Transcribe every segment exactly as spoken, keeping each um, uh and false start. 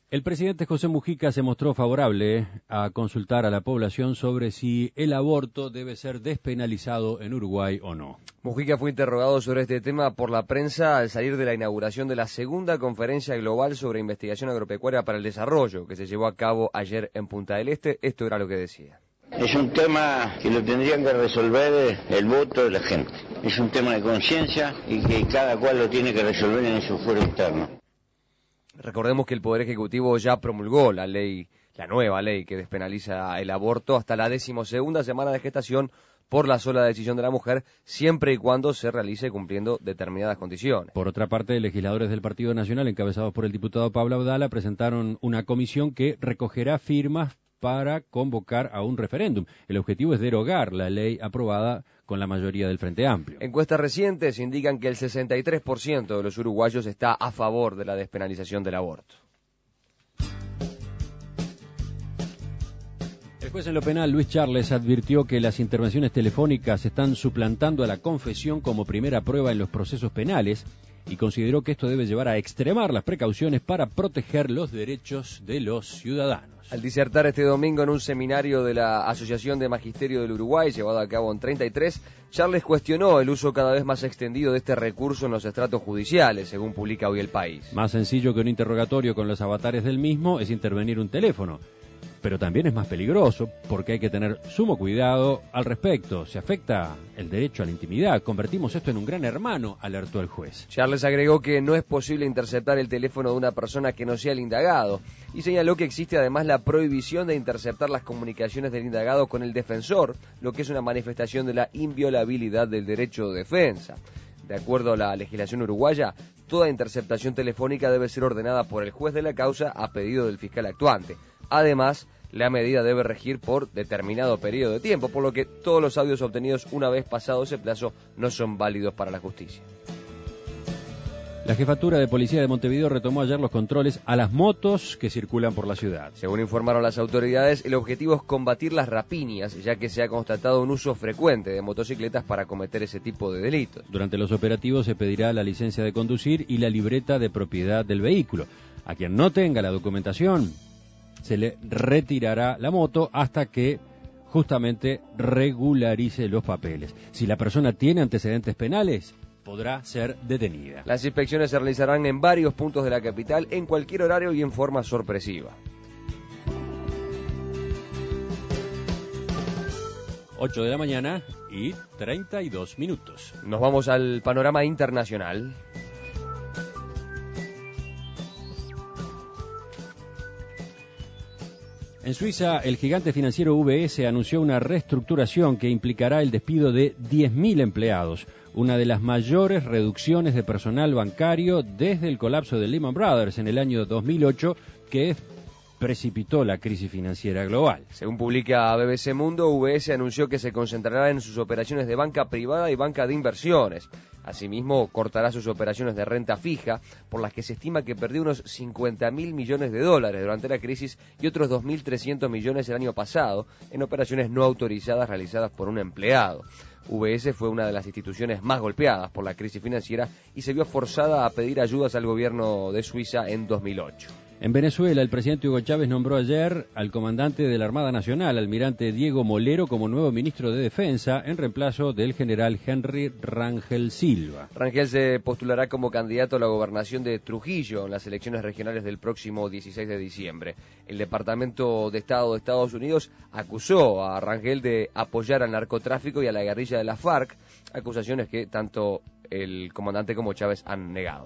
El presidente José Mujica se mostró favorable a consultar a la población sobre si el aborto debe ser despenalizado en Uruguay o no. Mujica fue interrogado sobre este tema por la prensa al salir de la inauguración de la segunda conferencia global sobre investigación agropecuaria para el desarrollo, que se llevó a cabo ayer en Punta del Este. Esto era lo que decía. Es un tema que lo tendrían que resolver el voto de la gente. Es un tema de conciencia y que cada cual lo tiene que resolver en su fuero interno. Recordemos que el Poder Ejecutivo ya promulgó la ley, la nueva ley que despenaliza el aborto hasta la decimosegunda semana de gestación por la sola decisión de la mujer, siempre y cuando se realice cumpliendo determinadas condiciones. Por otra parte, legisladores del Partido Nacional, encabezados por el diputado Pablo Abdala, presentaron una comisión que recogerá firmas para convocar a un referéndum. El objetivo es derogar la ley aprobada con la mayoría del Frente Amplio. Encuestas recientes indican que el sesenta y tres por ciento de los uruguayos está a favor de la despenalización del aborto. El juez en lo penal, Luis Charles, advirtió que las intervenciones telefónicas están suplantando a la confesión como primera prueba en los procesos penales y consideró que esto debe llevar a extremar las precauciones para proteger los derechos de los ciudadanos. Al disertar este domingo en un seminario de la Asociación de Magisterio del Uruguay, llevado a cabo en treinta y tres, Charles cuestionó el uso cada vez más extendido de este recurso en los estratos judiciales, según publica hoy El País. Más sencillo que un interrogatorio con los avatares del mismo es intervenir un teléfono. Pero también es más peligroso porque hay que tener sumo cuidado al respecto. Se afecta el derecho a la intimidad. Convertimos esto en un gran hermano, alertó el juez. Charles agregó que no es posible interceptar el teléfono de una persona que no sea el indagado y señaló que existe además la prohibición de interceptar las comunicaciones del indagado con el defensor, lo que es una manifestación de la inviolabilidad del derecho de defensa. De acuerdo a la legislación uruguaya, toda interceptación telefónica debe ser ordenada por el juez de la causa a pedido del fiscal actuante. Además, la medida debe regir por determinado periodo de tiempo, por lo que todos los audios obtenidos una vez pasado ese plazo no son válidos para la justicia. La Jefatura de Policía de Montevideo retomó ayer los controles a las motos que circulan por la ciudad. Según informaron las autoridades, el objetivo es combatir las rapiñas, ya que se ha constatado un uso frecuente de motocicletas para cometer ese tipo de delitos. Durante los operativos se pedirá la licencia de conducir y la libreta de propiedad del vehículo. A quien no tenga la documentación, se le retirará la moto hasta que justamente regularice los papeles. Si la persona tiene antecedentes penales, podrá ser detenida. Las inspecciones se realizarán en varios puntos de la capital, en cualquier horario y en forma sorpresiva. ocho de la mañana y treinta y dos minutos. Nos vamos al panorama internacional. En Suiza, el gigante financiero U B S anunció una reestructuración que implicará el despido de diez mil empleados, una de las mayores reducciones de personal bancario desde el colapso de Lehman Brothers en el año dos mil ocho, que precipitó la crisis financiera global. Según publica B B C Mundo, U B S anunció que se concentrará en sus operaciones de banca privada y banca de inversiones. Asimismo, cortará sus operaciones de renta fija, por las que se estima que perdió unos cincuenta mil millones de dólares durante la crisis y otros dos mil trescientos millones el año pasado en operaciones no autorizadas realizadas por un empleado. U B S fue una de las instituciones más golpeadas por la crisis financiera y se vio forzada a pedir ayudas al gobierno de Suiza en dos mil ocho. En Venezuela, el presidente Hugo Chávez nombró ayer al comandante de la Armada Nacional, almirante Diego Molero, como nuevo ministro de Defensa, en reemplazo del general Henry Rangel Silva. Rangel se postulará como candidato a la gobernación de Trujillo en las elecciones regionales del próximo dieciséis de diciembre. El Departamento de Estado de Estados Unidos acusó a Rangel de apoyar al narcotráfico y a la guerrilla de la FARC, acusaciones que tanto el comandante como Chávez han negado.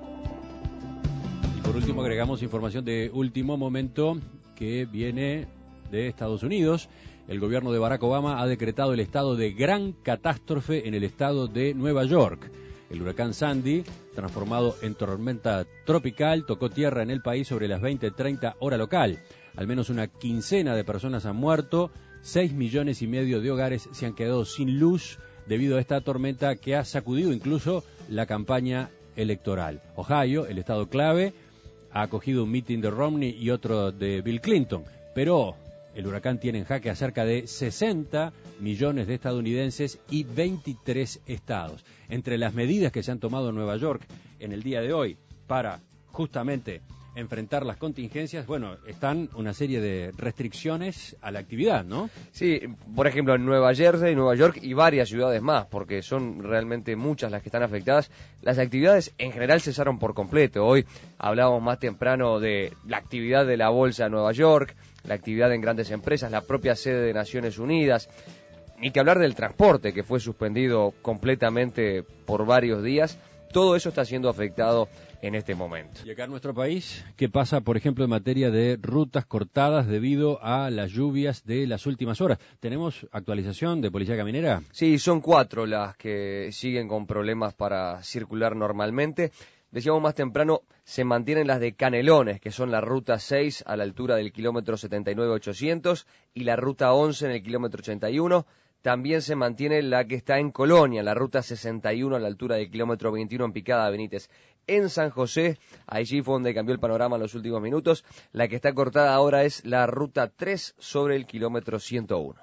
Por último, agregamos información de último momento que viene de Estados Unidos. El gobierno de Barack Obama ha decretado el estado de gran catástrofe en el estado de Nueva York. El huracán Sandy, transformado en tormenta tropical, tocó tierra en el país sobre las veinte treinta hora local. Al menos una quincena de personas han muerto, seis millones y medio de hogares se han quedado sin luz debido a esta tormenta que ha sacudido incluso la campaña electoral. Ohio, el estado clave, ha acogido un mitin de Romney y otro de Bill Clinton, pero el huracán tiene en jaque a cerca de sesenta millones de estadounidenses y veintitrés estados. Entre las medidas que se han tomado en Nueva York en el día de hoy para justamente enfrentar las contingencias, bueno, están una serie de restricciones a la actividad, ¿no? Sí, por ejemplo, en Nueva Jersey, Nueva York y varias ciudades más, porque son realmente muchas las que están afectadas. Las actividades en general cesaron por completo. Hoy hablábamos más temprano de la actividad de la Bolsa de Nueva York, la actividad en grandes empresas, la propia sede de Naciones Unidas. Ni que hablar del transporte, que fue suspendido completamente por varios días. Todo eso está siendo afectado en este momento. Y acá en nuestro país, ¿qué pasa, por ejemplo, en materia de rutas cortadas debido a las lluvias de las últimas horas? ¿Tenemos actualización de Policía Caminera? Sí, son cuatro las que siguen con problemas para circular normalmente. Decíamos más temprano, se mantienen las de Canelones, que son la ruta seis a la altura del kilómetro setenta y nueve ochocientos y la ruta once en el kilómetro ochenta y uno. También se mantiene la que está en Colonia, la ruta sesenta y uno a la altura del kilómetro veintiuno en Picada Benítez. En San José, allí fue donde cambió el panorama en los últimos minutos. La que está cortada ahora es la ruta tres sobre el kilómetro ciento uno.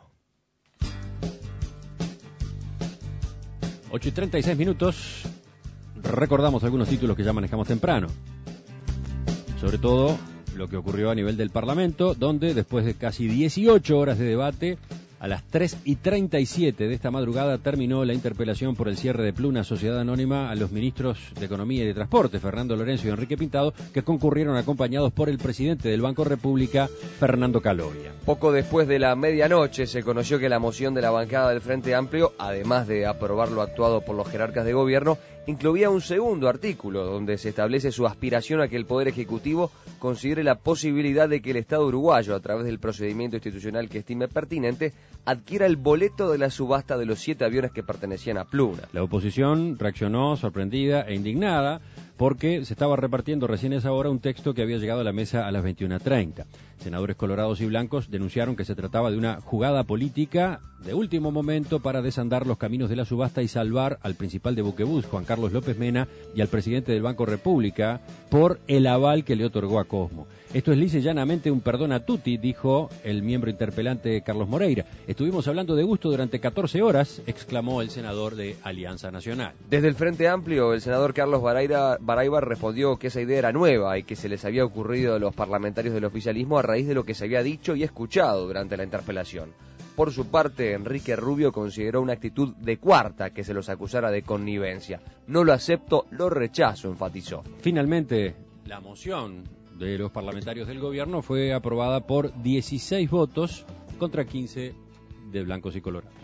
ocho y treinta y seis minutos. Recordamos algunos títulos que ya manejamos temprano. Sobre todo lo que ocurrió a nivel del Parlamento, donde después de casi dieciocho horas de debate, a las tres y treinta y siete de esta madrugada terminó la interpelación por el cierre de Pluna, sociedad anónima, a los ministros de Economía y de Transporte, Fernando Lorenzo y Enrique Pintado, que concurrieron acompañados por el presidente del Banco República, Fernando Calovia. Poco después de la medianoche se conoció que la moción de la bancada del Frente Amplio, además de aprobar lo actuado por los jerarcas de gobierno, incluía un segundo artículo donde se establece su aspiración a que el Poder Ejecutivo considere la posibilidad de que el Estado uruguayo, a través del procedimiento institucional que estime pertinente, adquiera el boleto de la subasta de los siete aviones que pertenecían a Pluna. La oposición reaccionó sorprendida e indignada porque se estaba repartiendo recién a esa hora un texto que había llegado a la mesa a las veintiuna treinta. Senadores colorados y blancos denunciaron que se trataba de una jugada política de último momento para desandar los caminos de la subasta y salvar al principal de Buquebús, Juan Carlos López Mena, y al presidente del Banco República por el aval que le otorgó a Cosmo. Esto es lisa y llanamente un perdón a tutti, dijo el miembro interpelante Carlos Moreira. Estuvimos hablando de gusto durante catorce horas, exclamó el senador de Alianza Nacional. Desde el Frente Amplio, el senador Carlos Barayra, Barayba respondió que esa idea era nueva y que se les había ocurrido a los parlamentarios del oficialismo a raíz de lo que se había dicho y escuchado durante la interpelación. Por su parte, Enrique Rubio consideró una actitud de cuarta que se los acusara de connivencia. No lo acepto, lo rechazo, enfatizó. Finalmente, la moción de los parlamentarios del gobierno fue aprobada por dieciséis votos contra quince de blancos y colorados.